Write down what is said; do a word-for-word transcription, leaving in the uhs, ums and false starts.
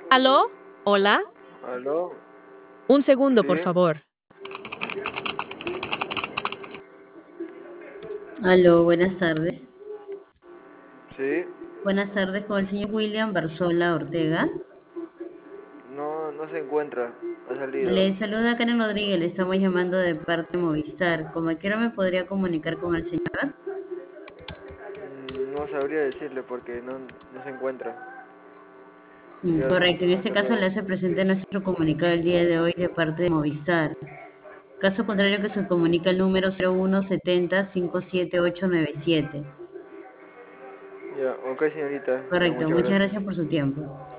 ¿Aló? ¿Hola? ¿Aló? Un segundo, ¿Sí? por favor. Aló, buenas tardes. ¿Sí? Buenas tardes con el señor William Barzola Ortega. No, no se encuentra. Ha salido. Le saluda Karen Rodríguez, le estamos llamando de parte de Movistar. ¿Cómo a qué hora me podría comunicar con el señor? Mm, No sabría decirle porque no, no se encuentra. Mm, Ya, correcto, en este hasta caso le luego. hace presente nuestro comunicado el día de hoy de parte de Movistar. Caso contrario que se comunica el número cero uno setenta cinco siete ocho nueve siete. Ya, ok señorita. Ya, Correcto, muchas muchas gracias. gracias por su tiempo.